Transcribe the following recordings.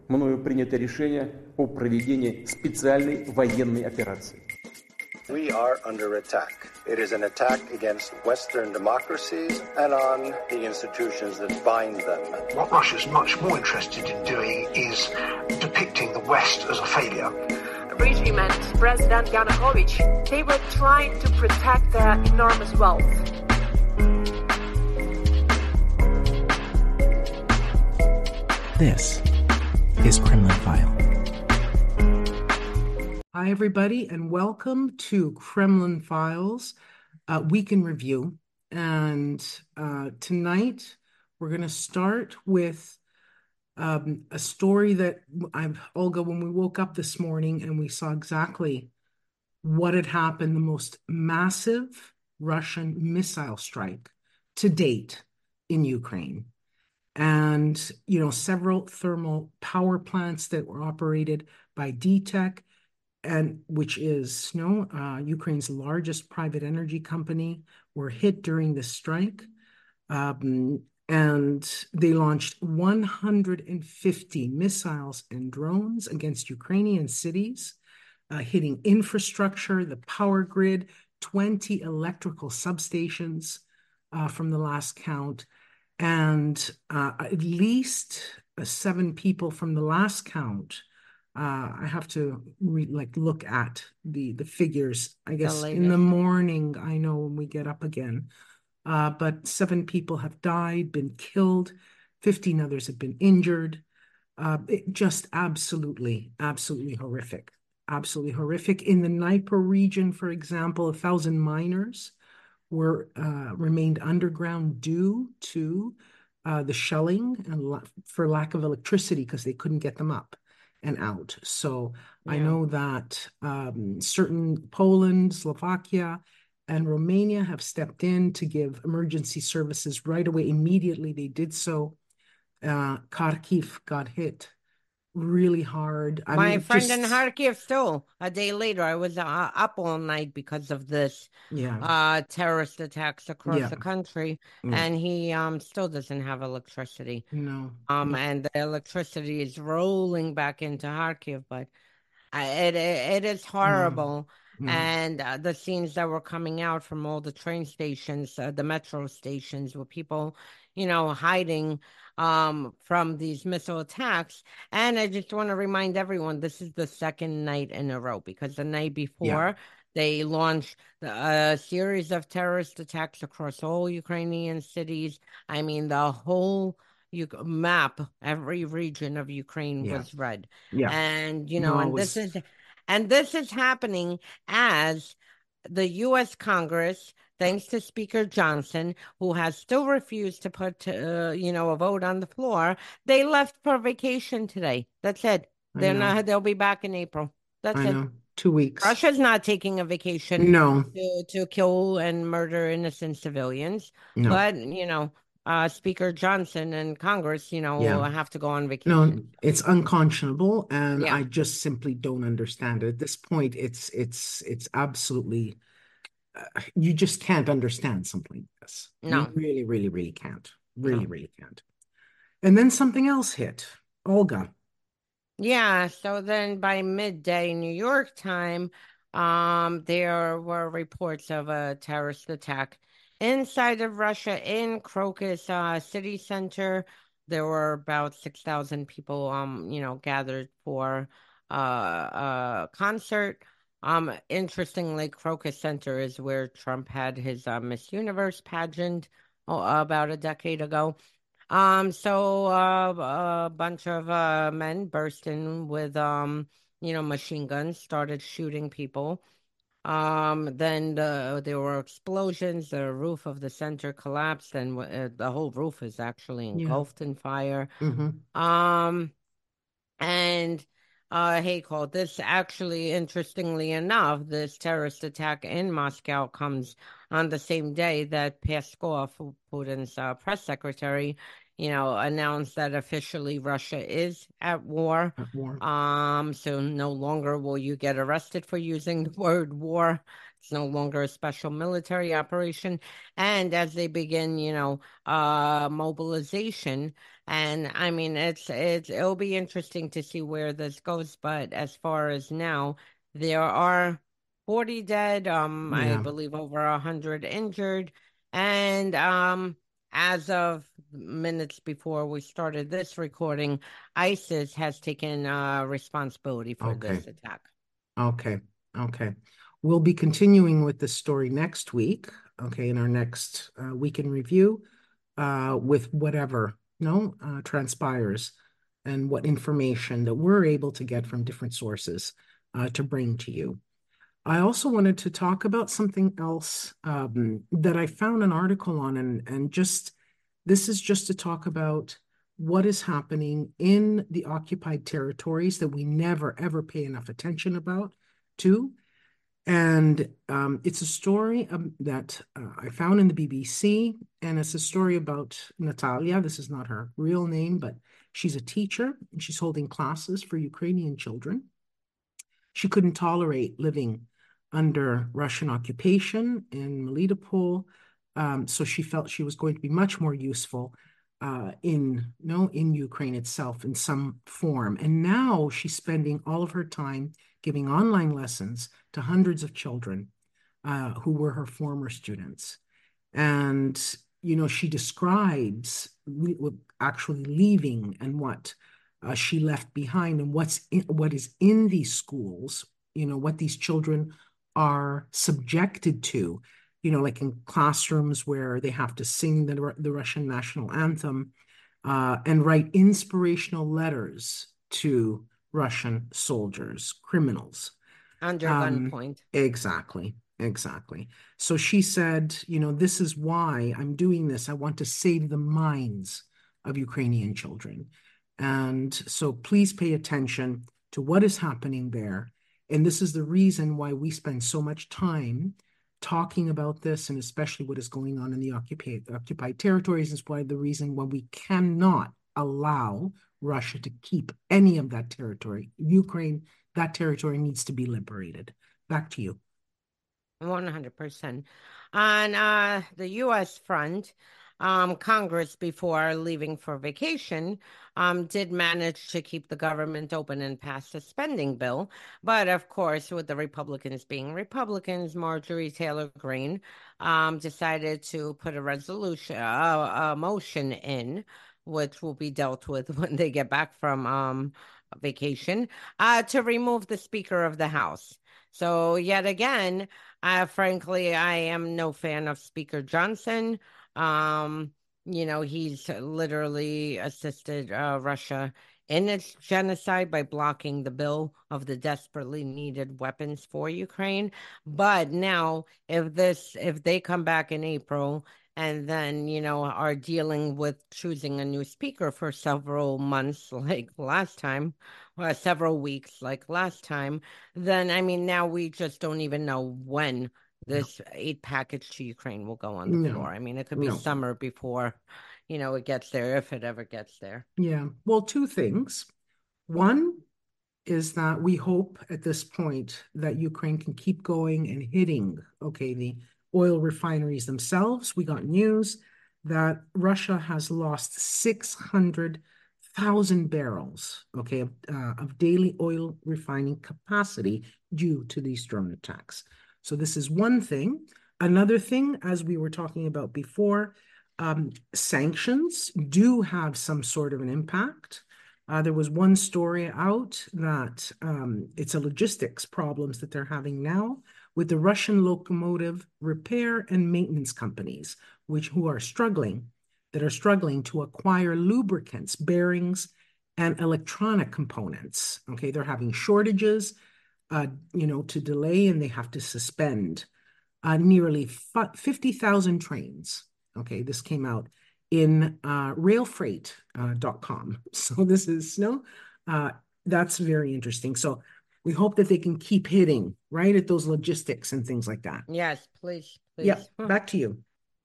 мною принято решение о проведении специальной военной операции. We are under attack. It is an attack against Western democracies and on the institutions that bind them. What Russia's much more interested in doing is depicting the West as a failure. The regime and President Yanukovych, they were trying to protect their enormous wealth. This is Kremlin File. Hi, everybody, and welcome to Kremlin Files Week in Review. And tonight we're going to start with a story that Olga, when we woke up this morning and we saw exactly what had happened, the most massive Russian missile strike to date in Ukraine. And, several thermal power plants that were operated by DTEK, and which is Ukraine's largest private energy company, were hit during the strike. And they launched 150 missiles and drones against Ukrainian cities, hitting infrastructure, the power grid, 20 electrical substations from the last count, and at least 7 people from the last count. I have to look at the figures, I guess, in the morning. I know when we get up again. But 7 people have died, been killed. 15 others have been injured. Just absolutely horrific. Absolutely horrific. In the Dnipro region, for example, 1,000 miners remained underground due to the shelling and for lack of electricity because they couldn't get them up and out. So yeah. I know that certain Poland, Slovakia, and Romania have stepped in to give emergency services right away. Immediately they did so. Kharkiv got hit really hard. My friend in Kharkiv too. A day later, I was up all night because of this terrorist attacks across the country, and he still doesn't have electricity. No. And the electricity is rolling back into Kharkiv, but it is horrible. And the scenes that were coming out from all the train stations, the metro stations, with people, hiding from these missile attacks. And I just want to remind everyone, this is the second night in a row, because the night before they launched a series of terrorist attacks across all Ukrainian cities. I mean, the whole map, every region of Ukraine was red. Yeah. And, and this is happening as the U.S. Congress, thanks to Speaker Johnson, who has still refused to put, a vote on the floor, they left for vacation today. That's it. They'll be back in April. That's it. 2 weeks. Russia's not taking a vacation. No. To kill and murder innocent civilians. No. But, Speaker Johnson and Congress, will have to go on vacation. No, it's unconscionable, and I just simply don't understand it. At this point, it's absolutely... you just can't understand something like this. No. You really, really, really can't. Really can't. And then something else hit. Olga. Yeah, so then by midday New York time, there were reports of a terrorist attack inside of Russia in Crocus city center. There were about 6,000 people, gathered for a concert. Interestingly, Crocus Center is where Trump had his Miss Universe pageant about a decade ago. So a bunch of men burst in with machine guns, started shooting people. Then there were explosions. The roof of the center collapsed, and the whole roof is actually engulfed in fire. Mm-hmm. And hey, Cole, this actually, interestingly enough, this terrorist attack in Moscow comes on the same day that Peskov, Putin's press secretary, announced that officially Russia is at war. So no longer will you get arrested for using the word war. It's no longer a special military operation. And as they begin, mobilization And I mean, it'll be interesting to see where this goes. But as far as now, there are 40 dead, I Yeah. believe over 100 injured, and as of minutes before we started this recording, ISIS has taken responsibility for Okay. this attack. Okay. Okay. We'll be continuing with this story next week, okay, in our next week in review, with whatever transpires and what information that we're able to get from different sources to bring to you. I also wanted to talk about something else that I found an article on, and just this is just to talk about what is happening in the occupied territories that we never ever pay enough attention about to. And it's a story that I found in the BBC, and it's a story about Natalia. This is not her real name, but she's a teacher, and she's holding classes for Ukrainian children. She couldn't tolerate living under Russian occupation in Melitopol, so she felt she was going to be much more useful in Ukraine itself in some form. And now she's spending all of her time giving online lessons to hundreds of children who were her former students. And she describes actually leaving and what she left behind and what is in these schools, what these children are subjected to, like in classrooms where they have to sing the Russian national anthem and write inspirational letters to Russian soldiers, criminals. Under gunpoint. Exactly. So she said, this is why I'm doing this. I want to save the minds of Ukrainian children. And so please pay attention to what is happening there. And this is the reason why we spend so much time talking about this, and especially what is going on in the occupied territories, is why the reason why we cannot allow Russia to keep any of that territory. Ukraine, that territory needs to be liberated. Back to you. 100%. On the U.S. front, Congress, before leaving for vacation, did manage to keep the government open and pass a spending bill. But of course, with the Republicans being Republicans, Marjorie Taylor Greene decided to put a motion in, which will be dealt with when they get back from vacation, to remove the Speaker of the House. So yet again, frankly, I am no fan of Speaker Johnson. He's literally assisted Russia in its genocide by blocking the bill of the desperately needed weapons for Ukraine. But now, if they come back in April and then, are dealing with choosing a new speaker for several months, like last time, or several weeks, like last time, then, I mean, now we just don't even know when this aid package to Ukraine will go on the floor. I mean, it could be summer before, it gets there, if it ever gets there. Yeah. Well, two things. One is that we hope at this point that Ukraine can keep going and hitting, the oil refineries themselves. We got news that Russia has lost 600,000 barrels, of daily oil refining capacity due to these drone attacks. So this is one thing. Another thing, as we were talking about before, sanctions do have some sort of an impact. There was one story out that it's a logistics problems that they're having now with the Russian locomotive repair and maintenance companies, who are struggling to acquire lubricants, bearings, and electronic components. They're having shortages, to delay, and they have to suspend nearly 50,000 trains. This came out in railfreight.com. So this is that's very interesting. So we hope that they can keep hitting right at those logistics and things like that. Yes, please. Yeah, back to you.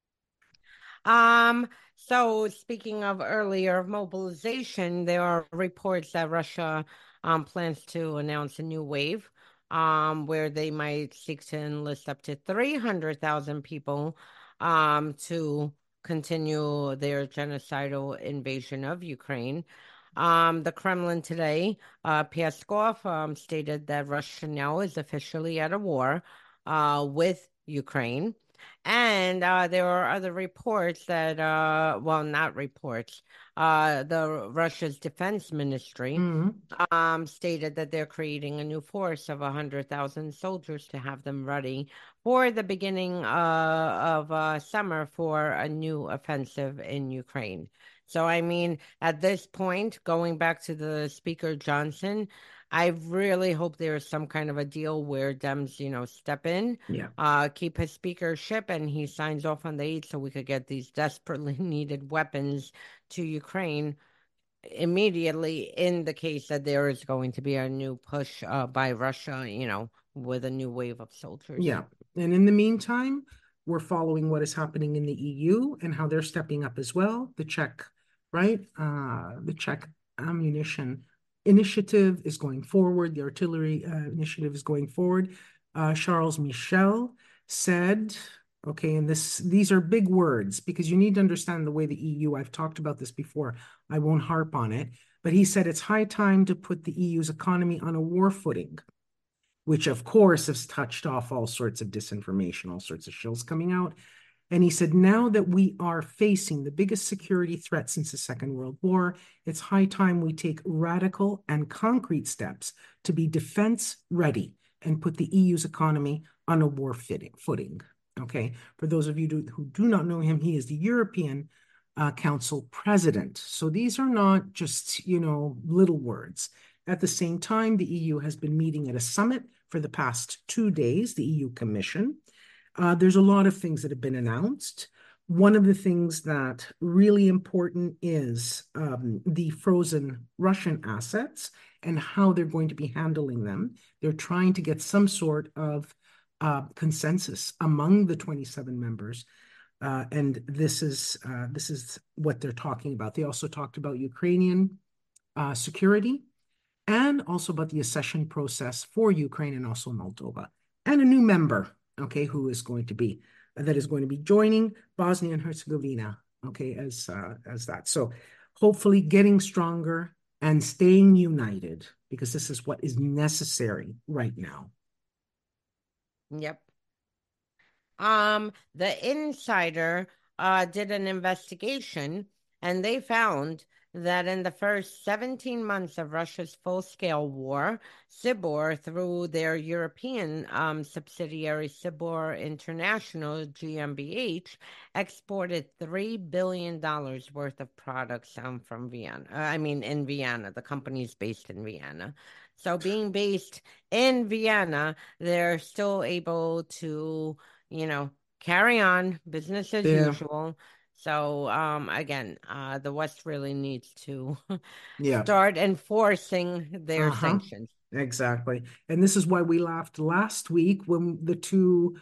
So speaking of earlier mobilization, there are reports that Russia plans to announce a new wave where they might seek to enlist up to 300,000 people to continue their genocidal invasion of Ukraine. The Kremlin today, Peskov stated that Russia now is officially at a war with Ukraine. And there are other reports that, well, not reports, the Russia's defense ministry stated that they're creating a new force of 100,000 soldiers to have them ready for the beginning of summer for a new offensive in Ukraine. So, I mean, at this point, going back to the Speaker Johnson, I really hope there is some kind of a deal where Dems, step in, keep his speakership, and he signs off on the aid so we could get these desperately needed weapons to Ukraine immediately in the case that there is going to be a new push by Russia, with a new wave of soldiers. Yeah. And in the meantime, we're following what is happening in the EU and how they're stepping up as well. The Czech, right? The Czech ammunition initiative is going forward. The artillery initiative is going forward. Charles Michel said, okay, and these are big words because you need to understand the way the EU, I've talked about this before, I won't harp on it, but he said it's high time to put the EU's economy on a war footing, which of course has touched off all sorts of disinformation, all sorts of shills coming out. And he said, now that we are facing the biggest security threat since the Second World War, it's high time we take radical and concrete steps to be defense ready and put the EU's economy on a war footing. Okay, for those of you who do not know him, he is the European Council president. So these are not just, little words. At the same time, the EU has been meeting at a summit for the past 2 days, the EU Commission. There's a lot of things that have been announced. One of the things that really important is the frozen Russian assets and how they're going to be handling them. They're trying to get some sort of consensus among the 27 members. And this is what they're talking about. They also talked about Ukrainian security and also about the accession process for Ukraine and also Moldova. And a new member, okay, that is going to be joining Bosnia and Herzegovina, okay, as that. So hopefully getting stronger and staying united because this is what is necessary right now. Yep. The Insider did an investigation and they found that in the first 17 months of Russia's full-scale war, Sibor, through their European subsidiary Sibor International GmbH, exported $3 billion worth of products from Vienna. In Vienna. The company's based in Vienna. So being based in Vienna, they're still able to, carry on business as usual. So, again, the West really needs to start enforcing their sanctions. Exactly. And this is why we laughed last week when the two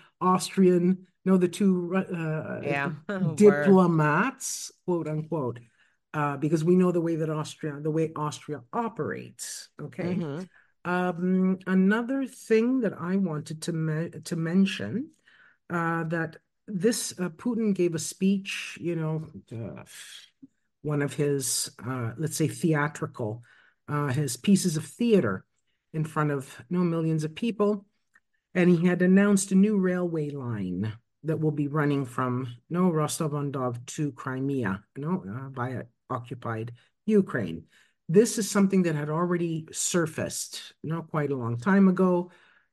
diplomats, quote unquote, because we know the way Austria operates. Okay. Mm-hmm. Another thing that I wanted to mention that this Putin gave a speech, one of his, let's say, theatrical, his pieces of theater in front of millions of people. And he had announced a new railway line that will be running from Rostov-on-Don to Crimea, via occupied Ukraine. This is something that had already surfaced, quite a long time ago,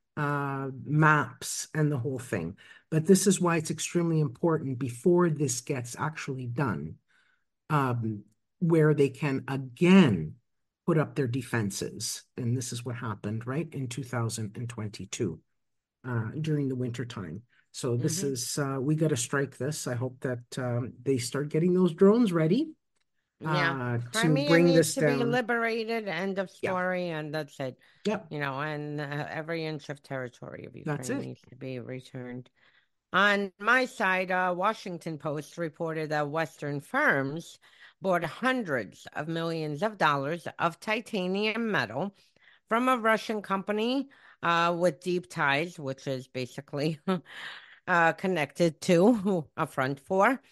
maps and the whole thing. But this is why it's extremely important before this gets actually done, where they can again put up their defenses. And this is what happened, right, in 2022 during the winter time. So this is, we got to strike this. I hope that they start getting those drones ready. Crimea needs to be liberated, end of story, and that's it. Yep. And every inch of territory of Ukraine needs to be returned. On my side, Washington Post reported that Western firms bought hundreds of millions of dollars of titanium metal from a Russian company with deep ties, which is basically connected to a front for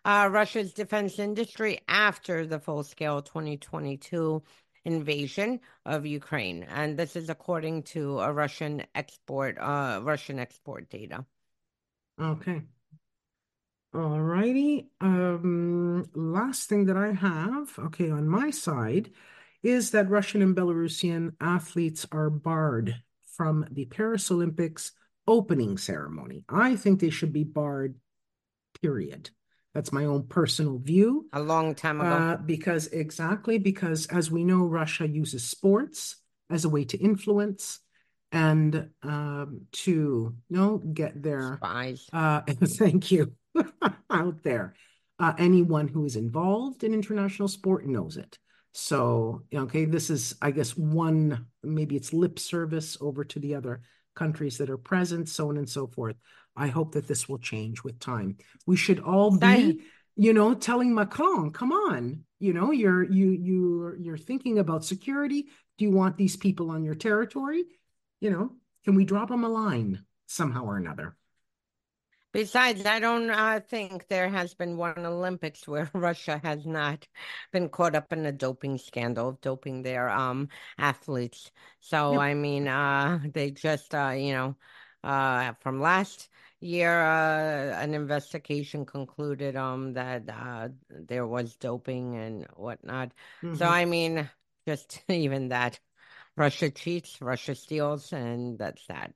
Russia's defense industry after the full-scale 2022 invasion of Ukraine. And this is according to a Russian export data. Okay. All righty. Last thing that I have, okay, on my side, is that Russian and Belarusian athletes are barred from the Paris Olympics opening ceremony. I think they should be barred, period. That's my own personal view. A long time ago. Because as we know, Russia uses sports as a way to influence and to get their spies. Thank you. Out there. Anyone who is involved in international sport knows it. So, okay, this is, I guess, maybe it's lip service over to the other countries that are present, so on and so forth. I hope that this will change with time. We should all be, telling Macron, come on, you're thinking about security. Do you want these people on your territory? Can we drop them a line somehow or another? Besides, I don't think there has been one Olympics where Russia has not been caught up in a doping scandal of doping their athletes. So, Yep. I mean, they just, from last year, an investigation concluded that there was doping and whatnot. So, I mean, just even that. Russia cheats, Russia steals, and that's that.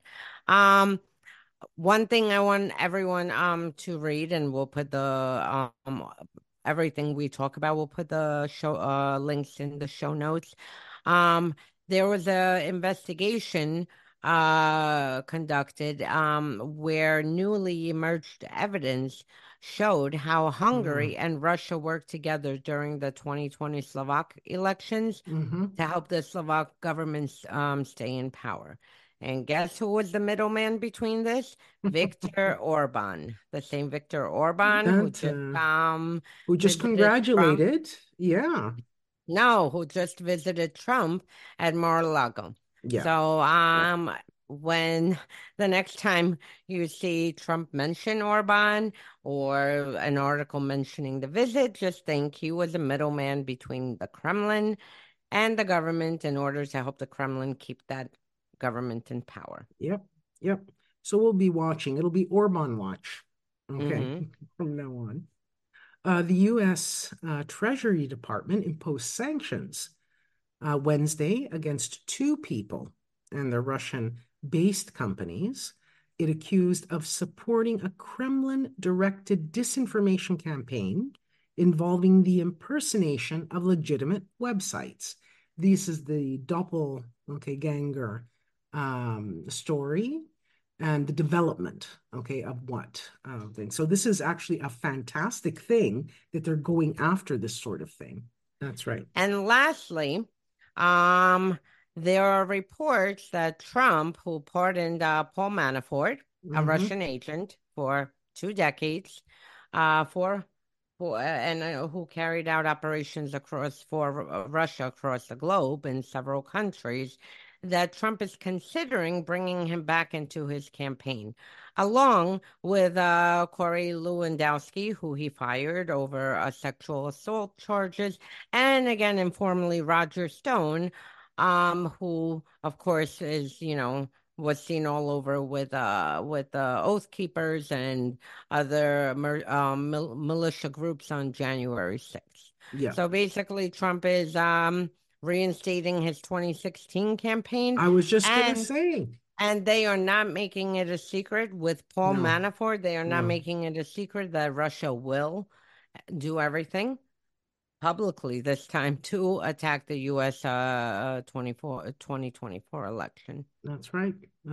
One thing I want everyone to read, and we'll put the everything we talk about, we'll put the show links in the show notes. There was a investigation conducted where newly emerged evidence showed how Hungary and Russia worked together during the 2020 Slovak elections to help the Slovak government stay in power. And guess who was the middleman between this? Viktor Orban, the same Viktor Orban who just congratulated. Trump. Yeah. No, who just visited Trump at Mar-a-Lago. Yeah. So when the next time you see Trump mention Orban or an article mentioning the visit, just think he was a middleman between the Kremlin and the government in order to help the Kremlin keep that government in power. Yep. So we'll be watching. It'll be Orban watch. Okay. From now on. The U.S. Treasury Department imposed sanctions Wednesday against 2 people and their Russian-based companies it accused of supporting a Kremlin-directed disinformation campaign involving the impersonation of legitimate websites. This is the doppelganger story and the development, of what thing. So this is actually a fantastic thing that they're going after this sort of thing. That's right. And lastly, there are reports that Trump, who pardoned Paul Manafort, a Russian agent for 2 decades, who carried out operations for Russia across the globe in several countries, that Trump is considering bringing him back into his campaign, along with Corey Lewandowski, who he fired over sexual assault charges, and again, informally, Roger Stone, who, of course, is, was seen all over with Oath Keepers and other militia groups on January 6th. Yeah. So basically, Trump is reinstating his 2016 campaign. I was just going to say. And they are not making it a secret with Paul Manafort. They are not making it a secret that Russia will do everything publicly this time to attack the U.S. 2024 election. That's right.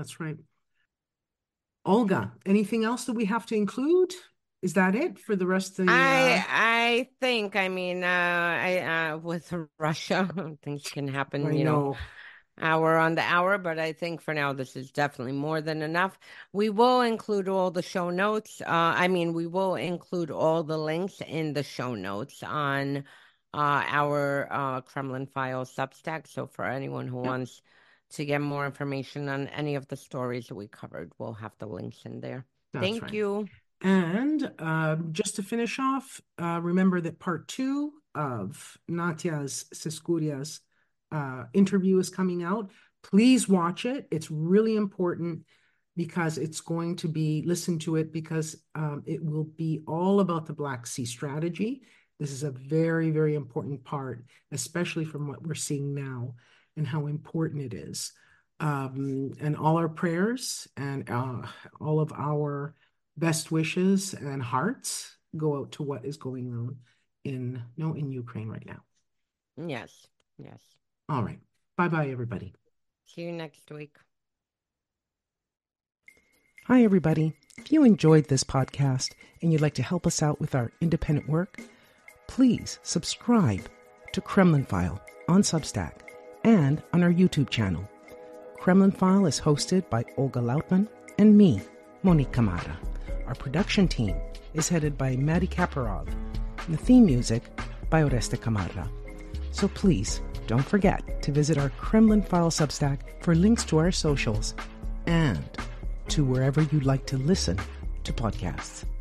Olga, anything else that we have to include? Is that it for the rest of the... I think, with Russia, things can happen, hour on the hour, but I think for now this is definitely more than enough. We will include all the show notes. We will include all the links in the show notes on our Kremlin Files Substack. So for anyone who wants to get more information on any of the stories that we covered, we'll have the links in there. Thank you. And just to finish off, remember that part 2 of Natias Seskuria's interview is coming out. Please watch it. It's really important because it's going to be, listen to it because it will be all about the Black Sea strategy. This is a very, very important part, especially from what we're seeing now and how important it is. And all our prayers and all of our best wishes and hearts go out to what is going on in Ukraine right now. Yes. All right. Bye-bye, everybody. See you next week. Hi, everybody. If you enjoyed this podcast and you'd like to help us out with our independent work, please subscribe to Kremlin File on Substack and on our YouTube channel. Kremlin File is hosted by Olga Lautman and me, Monique Camara. Our production team is headed by Maddie Kaparov, and the theme music by Oreste Camarra. So please, don't forget to visit our Kremlin File Substack for links to our socials and to wherever you'd like to listen to podcasts.